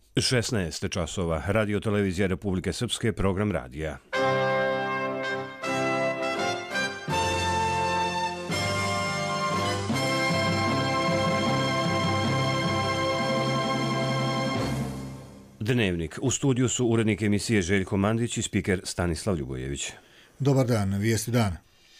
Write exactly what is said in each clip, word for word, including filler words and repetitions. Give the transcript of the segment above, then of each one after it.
šesnaest časova. Radio televizija Republike Srpske, program radija. Dnevnik. U studiju su urednik emisije Željko Mandić i spiker Stanislav Ljubojević. Dobar dan, vijesti dana.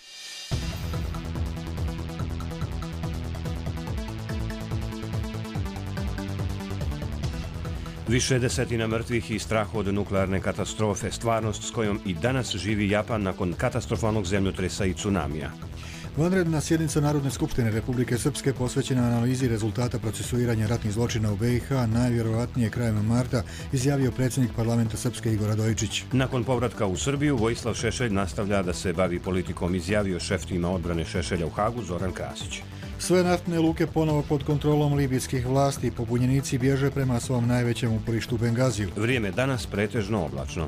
Više desetina mrtvih i strah od nuklearne katastrofe, stvarnost s kojom i danas živi Japan nakon katastrofalnog zemljotresa i tsunamija. Vanredna sjednica Narodne skupštine Republike Srpske posvećena analizi rezultata procesuiranja ratnih zločina u B i H najvjerovatnije krajem marta, izjavio predsjednik parlamenta Srpske Igor Radojičić. Nakon povratka u Srbiju, Vojislav Šešelj nastavlja da se bavi politikom, izjavio šef tima odbrane Šešelja u Hagu Zoran Krasić. Sve naftne luke ponovo pod kontrolom libijskih vlasti, pobunjenici bježe prema svom najvećem uporištu Bengaziju. Vrijeme danas pretežno oblačno.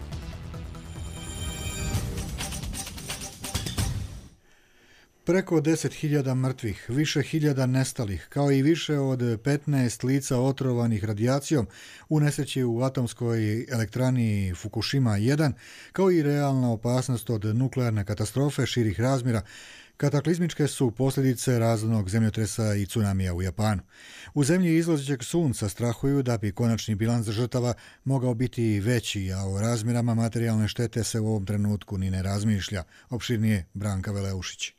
Preko deset hiljada mrtvih, više hiljada nestalih, kao i više od petnaest lica otrovanih radijacijom u nesreći u atomskoj elektrani Fukushima jedan, kao i realna opasnost od nuklearne katastrofe širih razmjera, kataklizmičke su posljedice razornog zemljotresa i tsunamija u Japanu. U zemlji izlazećeg sunca strahuju da bi konačni bilans žrtava mogao biti veći, a o razmjerama materijalne štete se u ovom trenutku ni ne razmišlja. Opširnije Branka Veleušić.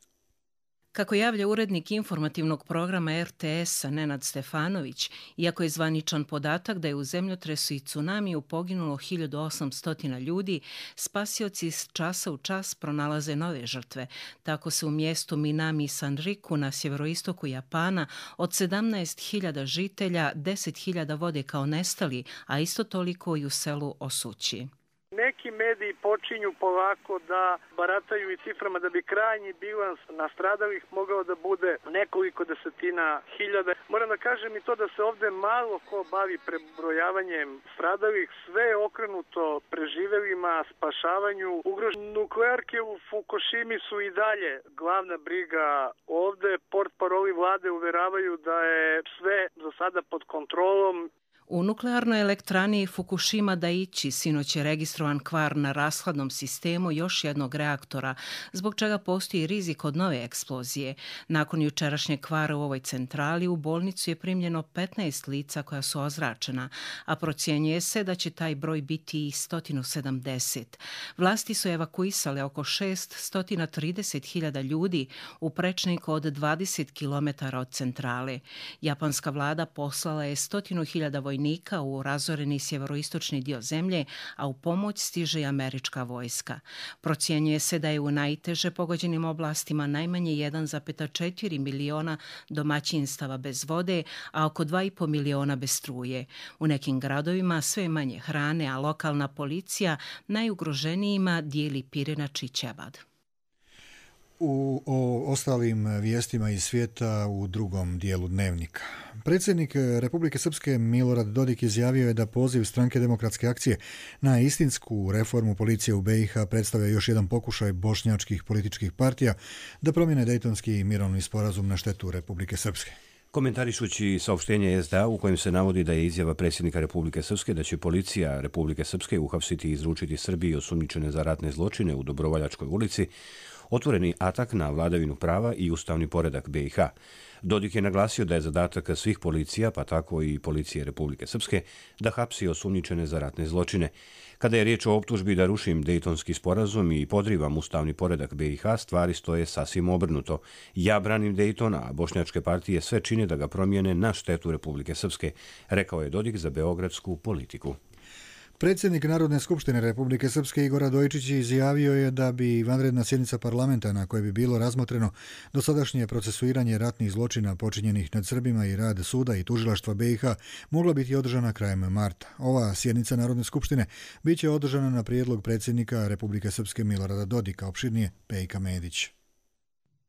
Kako javlja urednik informativnog programa R T S-a Nenad Stefanović, iako je zvaničan podatak da je u zemljotresu i tsunamiju poginulo hiljadu osamsto ljudi, spasioci s časa u čas pronalaze nove žrtve. Tako se u mjestu Minami Sanriku na sjeveroistoku Japana od sedamnaest hiljada žitelja deset hiljada vode kao nestali, a isto toliko i u selu Osući. Neki mediji počinju polako da barataju i ciframa da bi krajnji bilans nastradalih mogao da bude nekoliko desetina hiljada. Moram da kažem i to da se ovdje malo ko bavi prebrojavanjem stradalih, sve je okrenuto preživelima, spašavanju. Ugrožene nuklearke u Fukushimi su i dalje glavna briga ovdje. Portparoli vlade uveravaju da je sve za sada pod kontrolom. U nuklearnoj elektrani Fukushima Daiichi sinoć je registrovan kvar na rashladnom sistemu još jednog reaktora, zbog čega postoji rizik od nove eksplozije. Nakon jučerašnjeg kvara u ovoj centrali u bolnicu je primljeno petnaest lica koja su ozračena, a procjenjuje se da će taj broj biti i sto sedamdeset. Vlasti su evakuisale oko šeststo trideset hiljada ljudi u prečniku od dvadeset kilometara od centrale. Japanska vlada poslala je stotinu hiljada vojnika u razoreni sjeveroistočni dio zemlje, a u pomoć stiže i američka vojska. Procjenjuje se da je u najteže pogođenim oblastima najmanje jedan zarez četiri miliona domaćinstava bez vode, a oko dva i po miliona bez struje. U nekim gradovima sve manje hrane, a lokalna policija najugroženijima dijeli pirinač i ćebad. U o ostalim vijestima iz svijeta u drugom dijelu dnevnika. Predsjednik Republike Srpske Milorad Dodik izjavio je da poziv Stranke demokratske akcije na istinsku reformu policije u B i H predstavlja još jedan pokušaj bošnjačkih političkih partija da promijene Dejtonski mirovni sporazum na štetu Republike Srpske. Komentarišući saopštenje S D A u kojem se navodi da je izjava predsjednika Republike Srpske da će policija Republike Srpske uhapsiti i izručiti Srbiji osumnjičene za ratne zločine u Dobrovoljačkoj ulici, otvoreni atak na vladavinu prava i ustavni poredak B i H. Dodik je naglasio da je zadatak svih policija, pa tako i policije Republike Srpske, da hapsi osumnjičene za ratne zločine. Kada je riječ o optužbi da rušim Dejtonski sporazum i podrivam ustavni poredak B i H, stvari stoje sasvim obrnuto. Ja branim Dejtona, a bošnjačke partije sve čine da ga promijene na štetu Republike Srpske, rekao je Dodik za beogradsku politiku. Predsjednik Narodne skupštine Republike Srpske Igor Radojičić izjavio je da bi vanredna sjednica parlamenta na kojoj bi bilo razmotreno dosadašnje procesuiranje ratnih zločina počinjenih nad Srbima i rad suda i tužilaštva B i H mogla biti održana krajem marta. Ova sjednica Narodne skupštine bit će održana na prijedlog predsjednika Republike Srpske Milorada Dodika, opširnije Pejka Medić.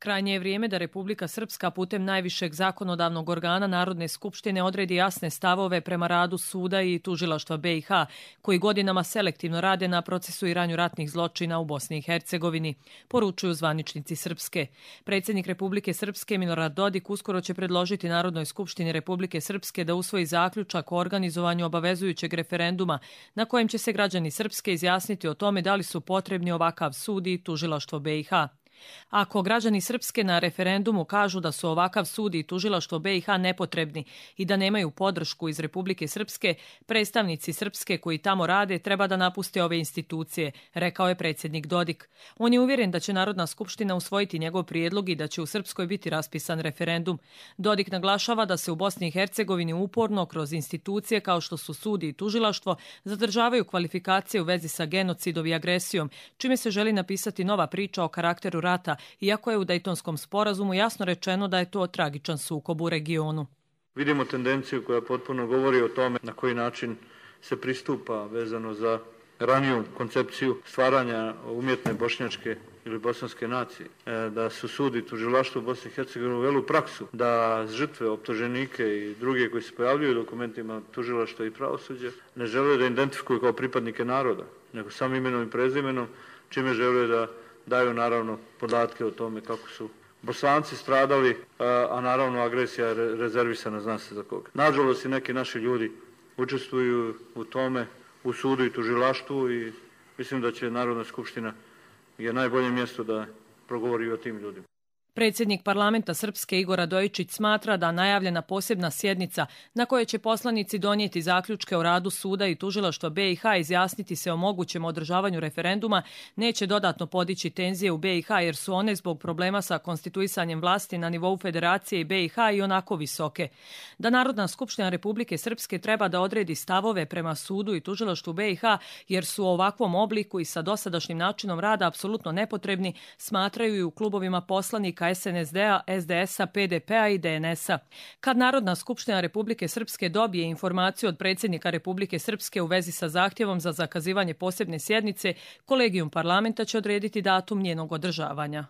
Krajnje je vrijeme da Republika Srpska putem najvišeg zakonodavnog organa Narodne skupštine odredi jasne stavove prema radu suda i tužilaštva B i H, koji godinama selektivno rade na procesuiranju ratnih zločina u Bosni i Hercegovini, poručuju zvaničnici Srpske. Predsjednik Republike Srpske Milorad Dodik uskoro će predložiti Narodnoj skupštini Republike Srpske da usvoji zaključak o organizovanju obavezujućeg referenduma na kojem će se građani Srpske izjasniti o tome da li su potrebni ovakav sud i tužilaštvo B i H. Ako građani Srpske na referendumu kažu da su ovakav sud i tužilaštvo B i H nepotrebni i da nemaju podršku iz Republike Srpske, predstavnici Srpske koji tamo rade treba da napuste ove institucije, rekao je predsjednik Dodik. On je uvjeren da će Narodna skupština usvojiti njegov prijedlog i da će u Srpskoj biti raspisan referendum. Dodik naglašava da se u Bosni i Hercegovini uporno kroz institucije kao što su sud i tužilaštvo zadržavaju kvalifikacije u vezi sa genocidom i agresijom, čime se želi napisati nova priča o karakteru rata, iako je u Dejtonskom sporazumu jasno rečeno da je to tragičan sukob u regionu. Vidimo tendenciju koja potpuno govori o tome na koji način se pristupa vezano za raniju koncepciju stvaranja umjetne bošnjačke ili bosanske nacije. Da su sud i tužilaštvo u Bosni i Hercegovini uveli u praksu da žrtve, optuženike i druge koji se pojavljuju u dokumentima tužilaštva i pravosuđa ne žele da identifikuju kao pripadnike naroda, nego samo imenom i prezimenom, čime žele da daju naravno podatke o tome kako su Bosanci stradali, a naravno agresija je rezervisana, zna se za koga. Nažalost i neki naši ljudi učestvuju u tome, u sudu i tužilaštvu i mislim da će Narodna skupština je najbolje mjesto da progovori o tim ljudima. Predsjednik parlamenta Srpske Igor Radojičić smatra da najavljena posebna sjednica na kojoj će poslanici donijeti zaključke o radu suda i tužilaštva B i H izjasniti se o mogućem održavanju referenduma neće dodatno podići tenzije u B i H jer su one zbog problema sa konstituisanjem vlasti na nivou Federacije i B i H i onako visoke. Da Narodna skupština Republike Srpske treba da odredi stavove prema sudu i tužilaštvu B i H jer su u ovakvom obliku i sa dosadašnjim načinom rada apsolutno nepotrebni, smatraju i u klubovima poslanika S N S D-a, S D S-a, P D P-a i D N S-a. Kad Narodna skupština Republike Srpske dobije informaciju od predsjednika Republike Srpske u vezi sa zahtjevom za zakazivanje posebne sjednice, kolegijum parlamenta će odrediti datum njenog održavanja.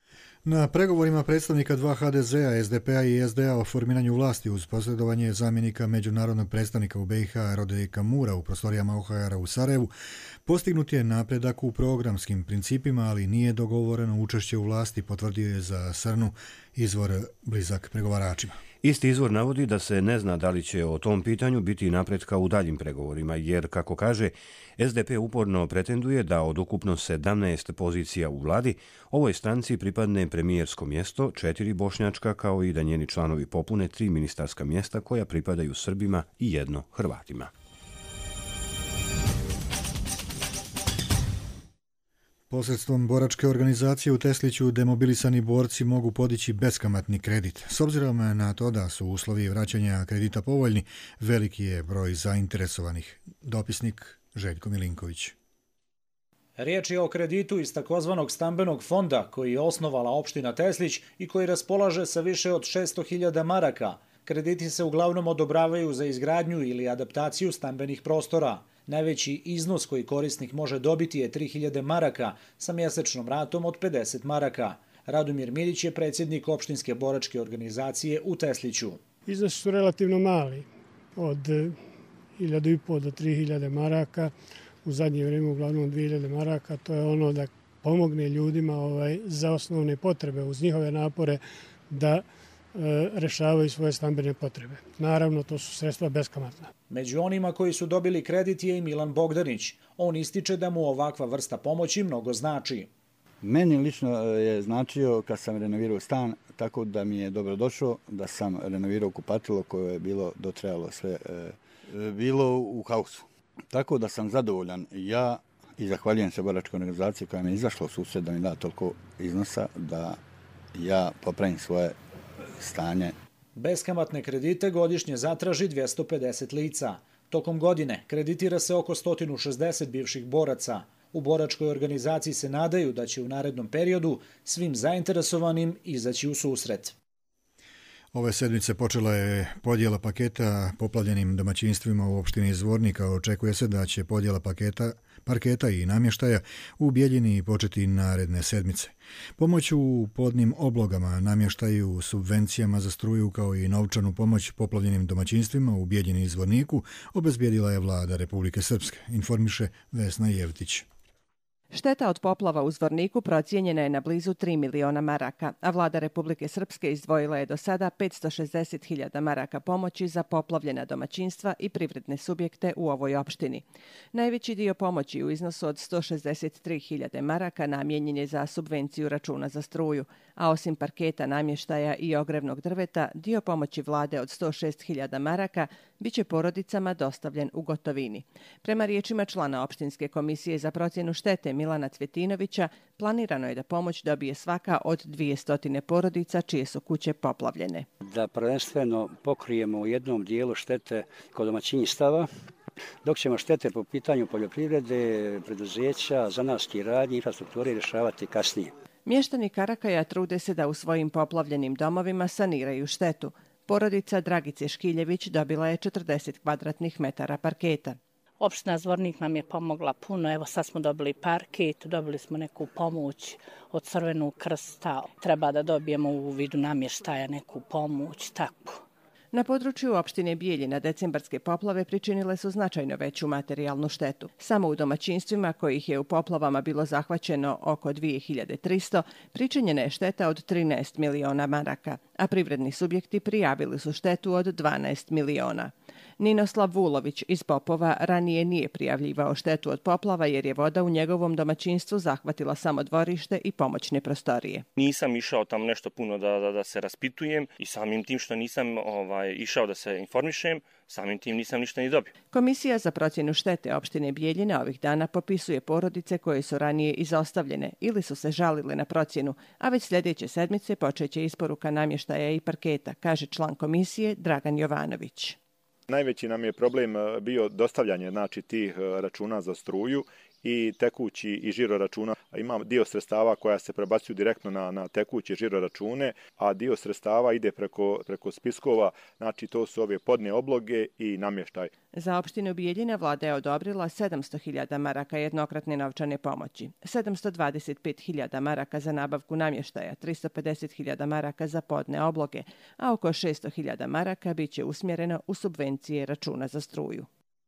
Na pregovorima predstavnika dva H D Z-a, S D P-a i S D-a o formiranju vlasti uz posredovanje zamjenika međunarodnog predstavnika u B i H Rodejka Mura u prostorijama O H R-a u Sarajevu, postignut je napredak u programskim principima, ali nije dogovoreno učešće u vlasti, potvrdio je za Srnu izvor blizak pregovaračima. Isti izvor navodi da se ne zna da li će o tom pitanju biti napretka u daljim pregovorima, jer, kako kaže, S D P uporno pretenduje da od ukupno sedamnaest pozicija u vladi ovoj stranci pripadne premijersko mjesto, četiri bošnjačka, kao i da njeni članovi popune tri ministarska mjesta koja pripadaju Srbima i jedno Hrvatima. Posredstvom boračke organizacije u Tesliću demobilisani borci mogu podići beskamatni kredit. S obzirom na to da su uslovi vraćanja kredita povoljni, veliki je broj zainteresovanih. Dopisnik Željko Milinković. Riječ je o kreditu iz takozvanog stambenog fonda koji je osnovala opština Teslić i koji raspolaže sa više od šesto hiljada maraka. Krediti se uglavnom odobravaju za izgradnju ili adaptaciju stambenih prostora. Najveći iznos koji korisnik može dobiti je tri hiljade maraka sa mjesečnom ratom od pedeset maraka. Radomir Milić je predsjednik opštinske boračke organizacije u Tesliću. Iznosi su relativno mali, od hiljadu i po do tri hiljade maraka, u zadnje vrijeme uglavnom dvije hiljade maraka. To je ono da pomogne ljudima ovaj, za osnovne potrebe uz njihove napore da rešavaju svoje stambene potrebe. Naravno, to su sredstva beskamatna. Među onima koji su dobili kredit je i Milan Bogdanić. On ističe da mu ovakva vrsta pomoći mnogo znači. Meni lično je značio kad sam renovirao stan, tako da mi je dobro došlo da sam renovirao kupatilo koje je bilo dotrajalo sve, bilo u haosu. Tako da sam zadovoljan ja i zahvaljujem se boračkoj organizaciji koja mi je izašla u susret da mi da toliko iznosa da ja popravim svoje stanje. Beskamatne kredite godišnje zatraži dvjesto pedeset lica. Tokom godine kreditira se oko sto šezdeset bivših boraca. U boračkoj organizaciji se nadaju da će u narednom periodu svim zainteresovanim izaći u susret. Ove sedmice počela je podjela paketa poplavljenim domaćinstvima u opštini Zvornika. Očekuje se da će podjela paketa, parketa i namještaja u Bijeljini početi naredne sedmice. Pomoć u podnim oblogama, namještaju, subvencijama za struju kao i novčanu pomoć poplavljenim domaćinstvima u Bijeljini i Zvorniku obezbijedila je vlada Republike Srpske, informiše Vesna Jevtić. Šteta od poplava u Zvorniku procijenjena je na blizu tri miliona maraka, a vlada Republike Srpske izdvojila je do sada petsto šezdeset hiljada maraka pomoći za poplavljena domaćinstva i privredne subjekte u ovoj opštini. Najveći dio pomoći u iznosu od sto šezdeset tri hiljade maraka namijenjen je za subvenciju računa za struju, a osim parketa, namještaja i ogrevnog drveta, dio pomoći vlade od sto šest hiljada maraka biće porodicama dostavljen u gotovini. Prema riječima člana opštinske komisije za procjenu štete Milana Cvjetinovića, planirano je da pomoć dobije svaka od dvjesto porodica čije su kuće poplavljene. Da prvenstveno pokrijemo u jednom dijelu štete kod domaćinstava, dok ćemo štete po pitanju poljoprivrede, preduzeća, zanatskih radnji, infrastrukture rješavati kasnije. Mještani Karakaja trude se da u svojim poplavljenim domovima saniraju štetu. Porodica Dragice Škiljević dobila je četrdeset kvadratnih metara parketa. Opština Zvornik nam je pomogla puno, evo sad smo dobili parket, dobili smo neku pomoć od Crvenog krsta, treba da dobijemo u vidu namještaja neku pomoć, tako. Na području opštine Bijeljina decembarske poplave pričinile su značajno veću materijalnu štetu. Samo u domaćinstvima kojih je u poplavama bilo zahvaćeno oko dvije hiljade tristo, pričinjena je šteta od trinaest miliona maraka, a privredni subjekti prijavili su štetu od dvanaest miliona. Ninoslav Vulović iz Popova ranije nije prijavljivao štetu od poplava jer je voda u njegovom domaćinstvu zahvatila samo dvorište i pomoćne prostorije. Nisam išao tam nešto puno da, da, da se raspitujem i samim tim što nisam ovaj, išao da se informišem, samim tim nisam ništa ni dobio. Komisija za procjenu štete opštine Bijeljina ovih dana popisuje porodice koje su ranije izostavljene ili su se žalile na procjenu, a već sljedeće sedmice počeće isporuka namještaja i parketa, kaže član komisije Dragan Jovanović. Najveći nam je problem bio dostavljanje znači tih računa za struju i tekući i žiro računa. Ima dio sredstava koja se prebacuju direktno na, na tekuće žiro račune, a dio sredstava ide preko, preko spiskova, znači to su ove podne obloge i namještaj. Za opštinu Bijeljina vlada je odobrila sedamsto hiljada maraka jednokratne novčane pomoći, sedamsto dvadeset pet hiljada maraka za nabavku namještaja, tristo pedeset hiljada maraka za podne obloge, a oko šesto hiljada maraka biće usmjereno u subvencije računa za struju.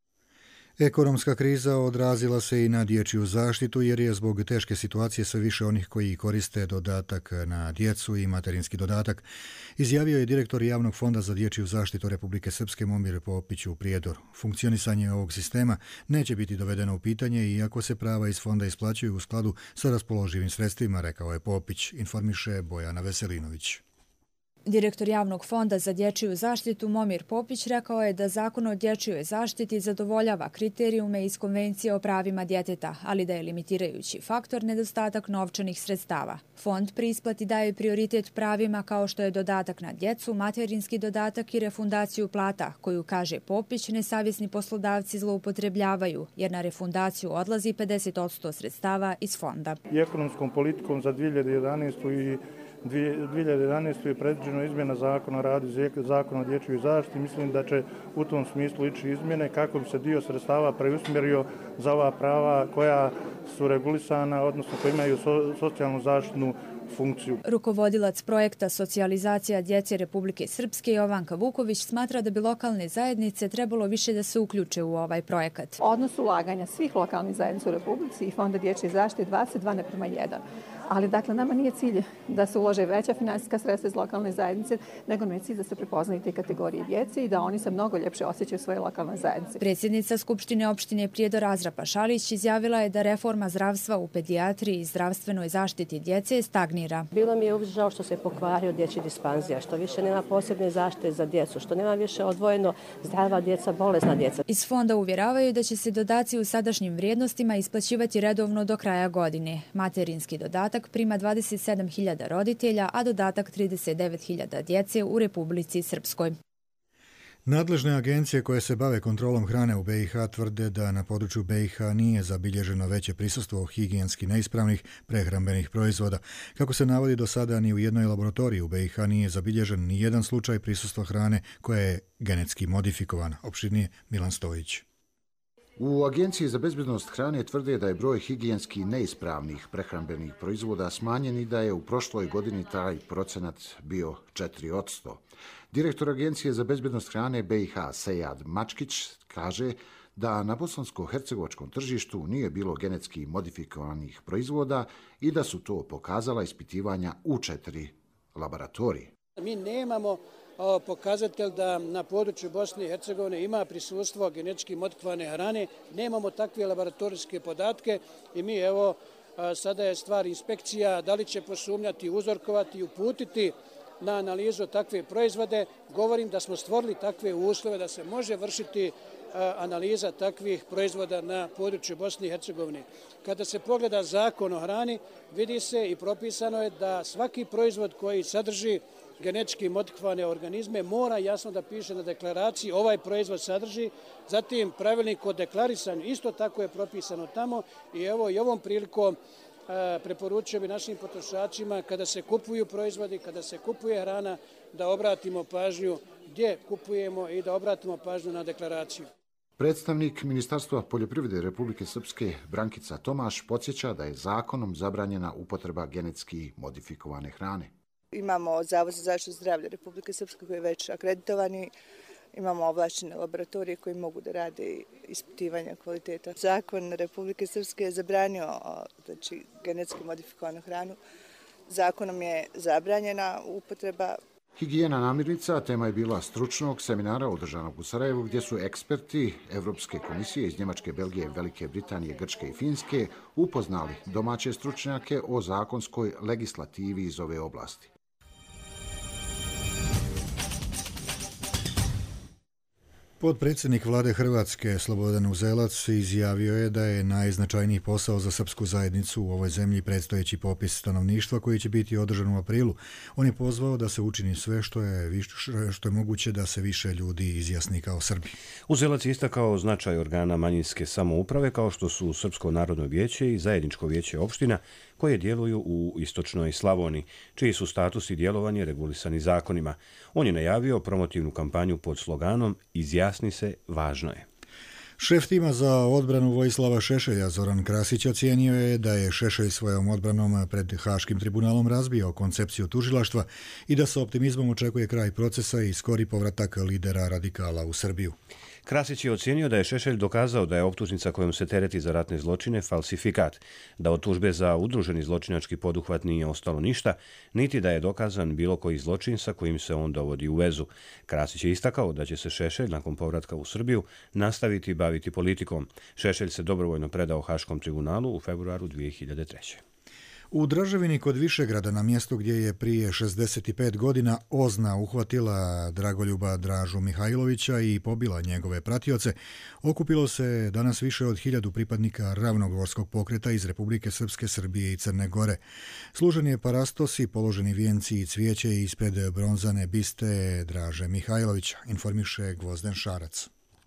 Ekonomska kriza odrazila se i na dječju zaštitu jer je zbog teške situacije sve više onih koji koriste dodatak na djecu i materinski dodatak, izjavio je direktor Javnog fonda za dječju zaštitu Republike Srpske Momir Popić u Prijedoru. Funkcionisanje ovog sistema neće biti dovedeno u pitanje iako se prava iz fonda isplaćuju u skladu sa raspoloživim sredstvima, rekao je Popić, informiše Bojana Veselinović. Direktor Javnog fonda za dječju zaštitu Momir Popić rekao je da Zakon o dječjoj zaštiti zadovoljava kriterijume iz Konvencije o pravima djeteta, ali da je limitirajući faktor nedostatak novčanih sredstava. Fond pri isplati daje prioritet pravima kao što je dodatak na djecu, materinski dodatak i refundaciju plata, koju, kaže Popić, nesavjesni poslodavci zloupotrebljavaju, jer na refundaciju odlazi pedeset posto sredstava iz fonda. I ekonomskom politikom za dvije hiljade jedanaestu i dvije hiljade jedanaestu je predviđena izmjena zakona o radu i zakona o dječjoj zaštiti. Mislim da će u tom smislu ići izmjene kako bi se dio sredstava preusmjerio za ova prava koja su regulisana, odnosno koja imaju so, socijalnu zaštitnu funkciju. Rukovodilac projekta Socijalizacija djece Republike Srpske Jovanka Vuković smatra da bi lokalne zajednice trebalo više da se uključe u ovaj projekat. Odnos ulaganja svih lokalnih zajednica u Republici i Fonda dječje zaštite dvadeset dva naprema jedan. Ali dakle, nama nije cilj da se ulože veća finansijska sredstva iz lokalne zajednice, nego nam je cilj da se prepoznaju te kategorije djece i da oni se mnogo ljepše osjećaju svoje lokalne zajednice. Predsjednica Skupštine opštine Prijedor Azra Pašalić izjavila je da reforma zdravstva u pedijatriji i zdravstvenoj zaštiti djece stagnira. Bilo mi je žao što se pokvario dječji dispanzija, što više nema posebne zaštite za djecu, što nema više odvojeno zdrava djeca, bolesna djeca. Iz fonda uvjeravaju da će se dodaci u sadašnjim vrijednostima isplaćivati redovno do kraja godine. Materinski dodatak prima dvadeset sedam hiljada roditelja, a dodatak trideset devet hiljada djece u Republici Srpskoj. Nadležne agencije koje se bave kontrolom hrane u B i H tvrde da na području B i H nije zabilježeno veće prisustvo higijenski neispravnih prehrambenih proizvoda. Kako se navodi, do sada ni u jednoj laboratoriji u B i H nije zabilježen ni jedan slučaj prisustva hrane koja je genetski modifikovana. Opširnije Milan Stojić. U Agenciji za bezbednost hrane tvrde da je broj higijenski neispravnih prehrambenih proizvoda smanjen i da je u prošloj godini taj procenat bio četiri posto. Direktor Agencije za bezbednost hrane B i H Sejad Mačkić kaže da na bosansko-hercegovačkom tržištu nije bilo genetski modifikovanih proizvoda i da su to pokazala ispitivanja u četiri laboratorije. Mi nemamo pokazatelj da na području Bosne i Hercegovine ima prisustvo genetički modifikovane hrane, nemamo takve laboratorijske podatke i mi evo sada je stvar inspekcija da li će posumnjati, uzorkovati i uputiti na analizu takve proizvode. Govorim da smo stvorili takve uslove da se može vršiti analiza takvih proizvoda na području Bosne i Hercegovine. Kada se pogleda zakon o hrani, vidi se i propisano je da svaki proizvod koji sadrži genetički modifikovane organizme mora jasno da piše na deklaraciji ovaj proizvod sadrži, zatim pravilnik o deklarisanju isto tako je propisano tamo i evo i ovom prilikom preporučio bi našim potrošačima kada se kupuju proizvodi, kada se kupuje hrana da obratimo pažnju gdje kupujemo i da obratimo pažnju na deklaraciju. Predstavnik Ministarstva poljoprivrede Republike Srpske Brankica Tomaš podsjeća da je zakonom zabranjena upotreba genetski modifikovane hrane. Imamo Zavod za zaštitu zdravlja Republike Srpske koji je već akreditovani, imamo ovlašćene laboratorije koji mogu da rade ispitivanja kvaliteta. Zakon Republike Srpske je zabranio znači, genetski modifikovanu hranu. Zakonom je zabranjena upotreba. Higijena namirnica tema je bila stručnog seminara održanog u Sarajevu gdje su eksperti Evropske komisije iz Njemačke, Belgije, Velike Britanije, Grčke i Finske upoznali domaće stručnjake o zakonskoj legislativi iz ove oblasti. Potpredsjednik vlade Hrvatske Slobodan Uzelac izjavio je da je najznačajniji posao za srpsku zajednicu u ovoj zemlji predstojeći popis stanovništva koji će biti održan u aprilu. On je pozvao da se učini sve što je, što je moguće da se više ljudi izjasni kao Srbi. Uzelac je istakao značaj organa manjinske samouprave kao što su Srpsko narodno vijeće i Zajedničko vijeće opština koje djeluju u istočnoj Slavoniji, čiji su status i djelovanje regulisani zakonima. On je najavio promotivnu kampanju pod sloganom Izjasni se, važno je. Šef tima za odbranu Vojislava Šešelja Zoran Krasić ocijenio je da je Šešelj svojom odbranom pred Haškim tribunalom razbio koncepciju tužilaštva i da sa optimizmom očekuje kraj procesa i skori povratak lidera radikala u Srbiju. Krasić je ocijenio da je Šešelj dokazao da je optužnica kojom se tereti za ratne zločine falsifikat, da od tužbe za udruženi zločinački poduhvat nije ostalo ništa, niti da je dokazan bilo koji zločin sa kojim se on dovodi u vezu. Krasić je istakao da će se Šešelj nakon povratka u Srbiju nastaviti baviti politikom. Šešelj se dobrovoljno predao Haškom tribunalu u februaru dvije hiljade treće. U Draževini kod Višegrada, na mjestu gdje je prije šezdeset pet godina Ozna uhvatila Dragoljuba Dražu Mihajlovića i pobila njegove pratioce, okupilo se danas više od hiljadu pripadnika ravnogorskog pokreta iz Republike Srpske, Srbije i Crne Gore. Služen je parastos i položeni vijenci i cvijeće ispred bronzane biste Draže Mihajlovića, informiše Gvozden Šarac.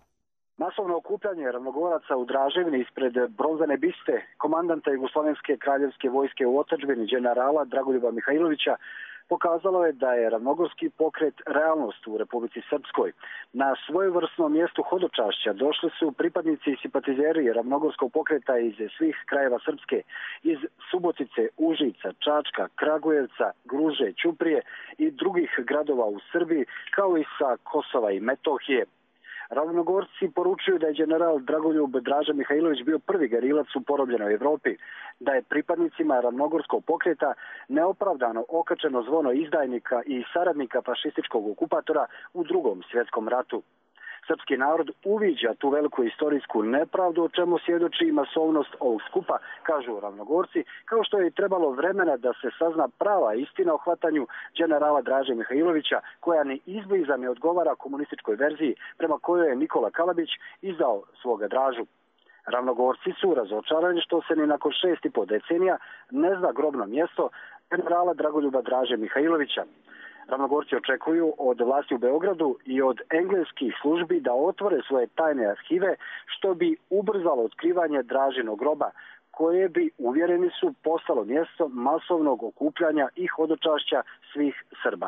Masovno okupljanje ravnogoraca u Draževini ispred bronzane biste komandanta Jugoslovenske kraljevske vojske u otadžbini generala Dragoljuba Mihajlovića pokazalo je da je ravnogorski pokret realnost u Republici Srpskoj. Na svojevrsnom mjestu hodočašća došli su pripadnici i simpatizeri ravnogorskog pokreta iz svih krajeva Srpske, iz Subotice, Užica, Čačka, Kragujevca, Gruže, Ćuprije i drugih gradova u Srbiji, kao i sa Kosova i Metohije. Ravnogorci poručuju da je general Dragoljub Draža Mihajlović bio prvi gerilac u porobljenoj Evropi, da je pripadnicima ravnogorskog pokreta neopravdano okačeno zvono izdajnika i saradnika fašističkog okupatora u drugom svjetskom ratu. Srpski narod uviđa tu veliku istorijsku nepravdu, o čemu svjedoči i masovnost ovog skupa, kažu ravnogorci, kao što je trebalo vremena da se sazna prava istina o hvatanju generala Draže Mihajlovića, koja ni izbliza ne odgovara komunističkoj verziji prema kojoj je Nikola Kalabić izdao svoga Dražu. Ravnogorci su razočarani što se ni nakon šest i po decenija ne zna grobno mjesto generala Dragoljuba Draže Mihajlovića. Ravnogorci očekuju od vlasti u Beogradu i od engleskih službi da otvore svoje tajne arhive, što bi ubrzalo otkrivanje Dražinog groba, koje bi, uvjereni su, postalo mjesto masovnog okupljanja i hodočašća svih Srba.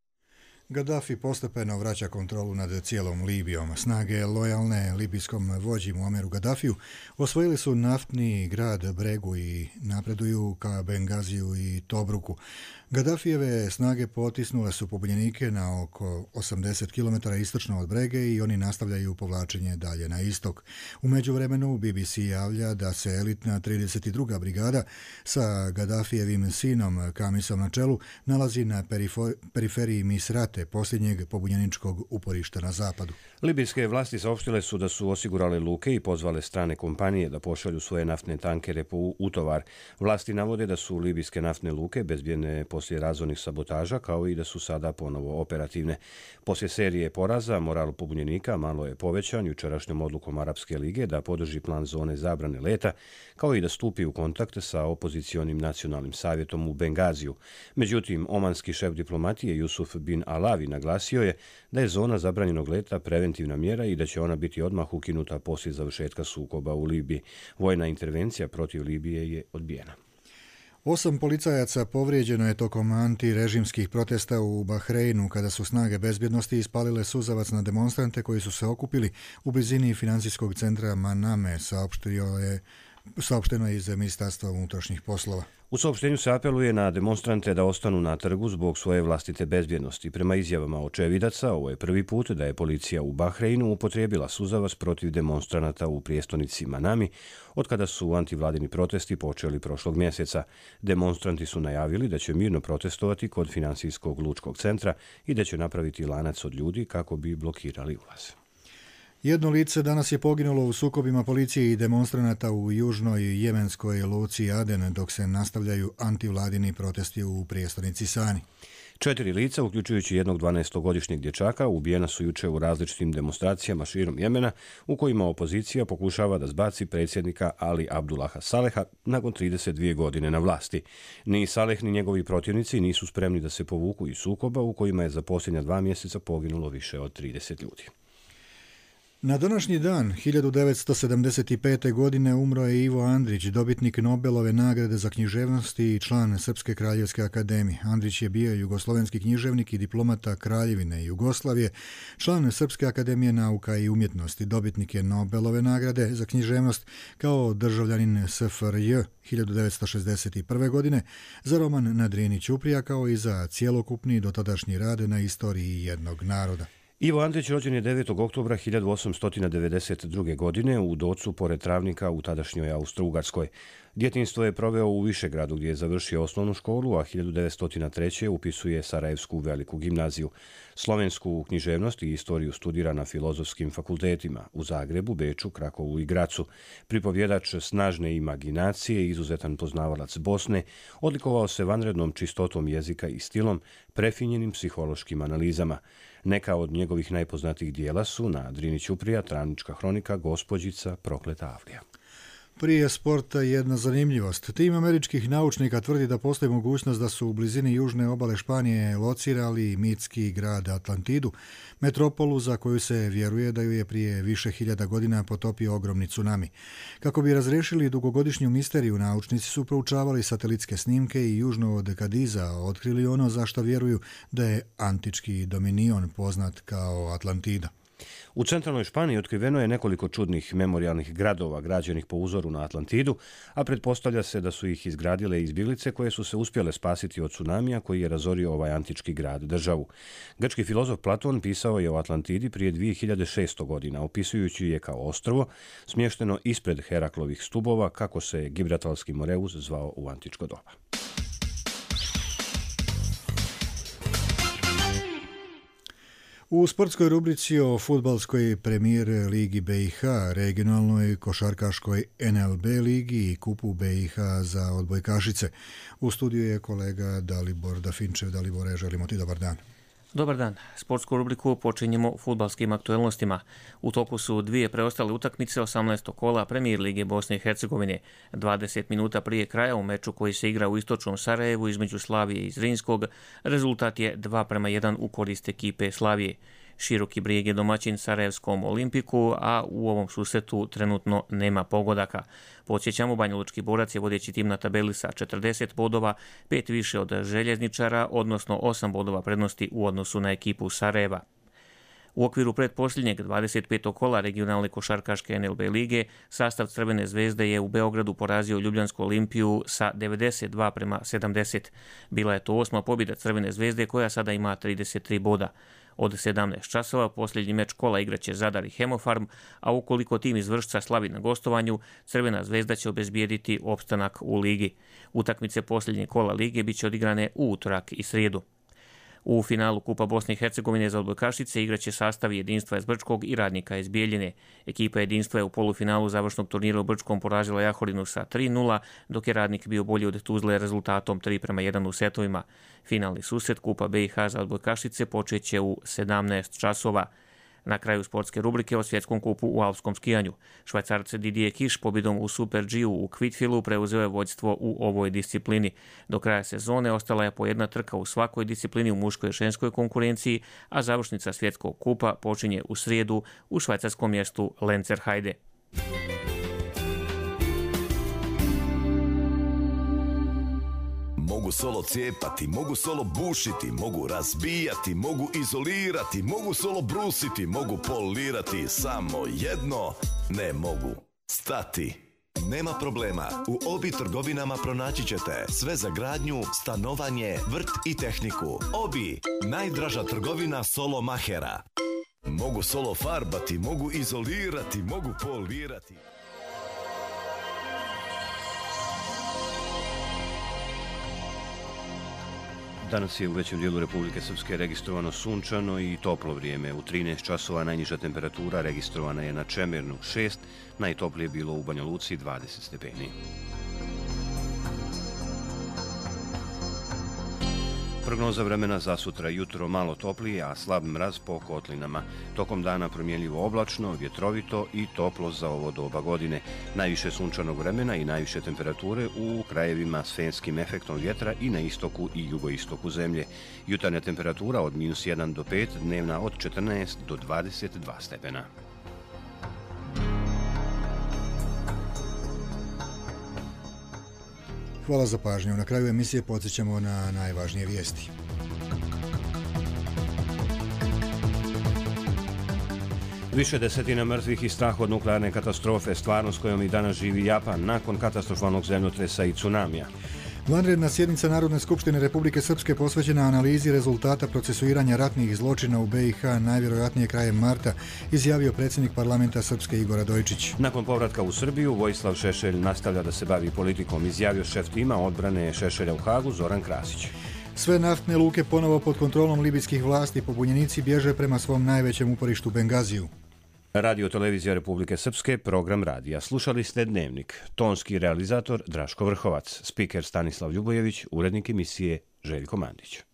Gaddafi postepeno vraća kontrolu nad cijelom Libijom. Snage lojalne libijskom vođi Muameru Gaddafiju osvojili su naftni grad Bregu i napreduju ka Bengaziju i Tobruku. Gaddafijeve snage potisnule su pobunjenike na oko osamdeset kilometara istočno od Brege i oni nastavljaju povlačenje dalje na istok. U međuvremenu B B C javlja da se elitna trideset druga brigada sa Gaddafijevim sinom Kamisom na čelu nalazi na periferiji Misrate, posljednjeg pobunjeničkog uporišta na zapadu. Libijske vlasti saopštile su da su osigurale luke i pozvale strane kompanije da pošalju svoje naftne tankere po utovar. Vlasti navode da su libijske naftne luke bezbjedne poslije razornih sabotaža, kao i da su sada ponovo operativne. Poslije serije poraza, moral pobunjenika malo je povećan jučerašnjom odlukom Arapske lige da podrži plan zone zabrane leta, kao i da stupi u kontakt sa opozicionim nacionalnim savjetom u Bengaziju. Međutim, omanski šef diplomatije Jusuf bin Alavi naglasio je da je zona zabranjenog leta preventivna mjera i da će ona biti odmah ukinuta poslije završetka sukoba u Libiji. Vojna intervencija protiv Libije je odbijena. Osam policajaca povrijeđeno je tokom antirežimskih protesta u Bahreinu kada su snage bezbjednosti ispalile suzavac na demonstrante koji su se okupili u blizini financijskog centra Maname, saopštio je saopšteno je iz Ministarstva unutrašnjih poslova. U saopštenju se apeluje na demonstrante da ostanu na trgu zbog svoje vlastite bezbjednosti. Prema izjavama očevidaca, ovo je prvi put da je policija u Bahreinu upotrijebila suzavac protiv demonstranata u prijestolnici Manami, otkada su antivladini protesti počeli prošlog mjeseca. Demonstranti su najavili da će mirno protestovati kod financijskog lučkog centra i da će napraviti lanac od ljudi kako bi blokirali ulaz. Jedno lice danas je poginulo u sukobima policije i demonstranata u južnoj jemenskoj luci Aden, dok se nastavljaju antivladini protesti u prijestolnici Sani. Četiri lica, uključujući jednog dvanaestogodišnjeg dječaka, ubijena su juče u različitim demonstracijama širom Jemena, u kojima opozicija pokušava da zbaci predsjednika Ali Abdullaha Saleha nakon trideset dvije godine na vlasti. Ni Saleh ni njegovi protivnici nisu spremni da se povuku iz sukoba u kojima je za posljednja dva mjeseca poginulo više od trideset ljudi. Na današnji dan, hiljadu devetsto sedamdeset pete. godine umro je Ivo Andrić, dobitnik Nobelove nagrade za književnost i član Srpske kraljevske akademije. Andrić je bio jugoslovenski književnik i diplomata Kraljevine Jugoslavije, član Srpske akademije nauka i umjetnosti, dobitnik je Nobelove nagrade za književnost kao državljanin S F R J hiljadu devetsto šezdeset prve. godine za roman Na Drini ćuprija, kao i za cjelokupni dotadašnji rad na istoriji jednog naroda. Ivo Andrić rođen je devetog oktobra hiljadu osamsto devedeset druge. godine u Docu pored Travnika u tadašnjoj Austro-Ugarskoj. Djetinjstvo je proveo u Višegradu gdje je završio osnovnu školu, a hiljadu devetsto treće. upisuje Sarajevsku veliku gimnaziju. Slovensku književnost i istoriju studira na filozofskim fakultetima u Zagrebu, Beču, Krakovu i Gracu. Pripovjedač snažne imaginacije, izuzetan poznavalac Bosne, odlikovao se vanrednom čistotom jezika i stilom, prefinjenim psihološkim analizama. Neka od njegovih najpoznatijih dijela su Na Drini ćuprija, Travnička hronika, Gospođica, Prokleta Avlija. Prije sporta jedna zanimljivost. Tim američkih naučnika tvrdi da postoji mogućnost da su u blizini južne obale Španije locirali mitski grad Atlantidu, metropolu za koju se vjeruje da ju je prije više hiljada godina potopio ogromni tsunami. Kako bi razrešili dugogodišnju misteriju, naučnici su proučavali satelitske snimke i južno od Kadiza otkrili ono za što vjeruju da je antički dominion poznat kao Atlantida. U centralnoj Španiji otkriveno je nekoliko čudnih memorijalnih gradova građenih po uzoru na Atlantidu, a pretpostavlja se da su ih izgradile izbjeglice koje su se uspjele spasiti od tsunamija koji je razorio ovaj antički grad državu. Grčki filozof Platon pisao je o Atlantidi prije dvije hiljade šesto. godina, opisujući je kao ostrvo smješteno ispred Heraklovih stubova, kako se Gibraltarski Moreus zvao u antičko doba. U sportskoj rubrici o fudbalskoj premijer ligi B i H, regionalnoj košarkaškoj N L B ligi i kupu B i H za odbojkašice. U studiju je kolega Dalibor Dafinčev. Dalibore, želimo ti dobar dan. Dobar dan. Sportsku rubriku počinjemo fudbalskim aktuelnostima. U toku su dvije preostale utakmice osamnaestog kola Premier lige Bosne i Hercegovine. dvadeset minuta prije kraja u meču koji se igra u istočnom Sarajevu između Slavije i Zrinskog, rezultat je dva prema jedan u korist ekipe Slavije. Široki Brijeg je domaćin Sarajevskom Olimpiku, a u ovom susretu trenutno nema pogodaka. Podsjećamo, Banjalučki Borac je vodeći tim na tabeli sa četrdeset bodova, pet više od Željezničara, odnosno osam bodova prednosti u odnosu na ekipu Sarajeva. U okviru pretposljednjeg dvadeset petog kola regionalne košarkaške N L B lige, sastav Crvene zvezde je u Beogradu porazio Ljubljansku Olimpiju sa devedeset dva prema sedamdeset. Bila je to osma pobjeda Crvene zvezde koja sada ima trideset tri boda. Od sedamnaest časova posljednji meč kola igraće Zadar i Hemofarm, a ukoliko tim iz Vršca slavi na gostovanju, Crvena zvezda će obezbijediti opstanak u ligi. Utakmice posljednje kola lige biće odigrane u utorak i srijedu. U finalu Kupa Bosne i Hercegovine za odbojkašice igraće sastav Jedinstva iz Brčkog i Radnika iz Bijeljine. Ekipa Jedinstva je u polufinalu završnog turnira u Brčkom porazila Jahorinu sa tri nula, dok je Radnik bio bolji od Tuzle rezultatom tri prema jedan u setovima. Finalni susret Kupa B i H za odbojkašice počeće u sedamnaest časova. Na kraju sportske rubrike o svjetskom kupu u alpskom skijanju. Švajcarac Didier Kiš pobjedom u Super G-u u Kvitfilu preuzeo je vođstvo u ovoj disciplini. Do kraja sezone ostala je po jedna trka u svakoj disciplini u muškoj i ženskoj konkurenciji, a završnica svjetskog kupa počinje u srijedu u švajcarskom mjestu Lenzerheide. Mogu solo cijepati, mogu solo bušiti, mogu razbijati, mogu izolirati, mogu solo brusiti, mogu polirati, samo jedno ne mogu stati. Nema problema, u Obi trgovinama pronaći ćete sve za gradnju, stanovanje, vrt i tehniku. Obi, najdraža trgovina solo mahera. Mogu solo farbati, mogu izolirati, mogu polirati. Danas je u većem dijelu Republike Srpske registrovano sunčano i toplo vrijeme. U trinaest časova najniža temperatura registrovana je na Čemernu šest, najtoplije bilo u Banja Luci dvadeset stepeni. Prognoza vremena za sutra: jutro malo toplije, a slab mraz po kotlinama. Tokom dana promjenljivo oblačno, vjetrovito i toplo za ovo doba godine. Najviše sunčanog vremena i najviše temperature u krajevima s fenskim efektom vjetra i na istoku i jugoistoku zemlje. Jutarnja temperatura od minus jedan do pet, dnevna od četrnaest do dvadeset dva stepena. Hvala za pažnju. Na kraju emisije podsjećamo na najvažnije vijesti. Više desetina mrtvih i strah od nuklearne katastrofe, stvarnost kojom i danas živi Japan nakon katastrofalnog zemljotresa i tsunamija. Vanredna sjednica Narodne skupštine Republike Srpske posvećena analizi rezultata procesuiranja ratnih zločina u B i H najvjerojatnije krajem marta, izjavio predsjednik parlamenta Srpske Igor Radojičić. Nakon povratka u Srbiju, Vojislav Šešelj nastavlja da se bavi politikom, izjavio šef tima odbrane Šešelja u Hagu Zoran Krasić. Sve naftne luke ponovo pod kontrolom libijskih vlasti, pobunjenici bježe prema svom najvećem uporištu Bengaziju. Radio Televizija Republike Srpske, program radija. Slušali ste Dnevnik. Tonski realizator Draško Vrhovac, spiker Stanislav Ljubojević, urednik emisije Željko Mandić.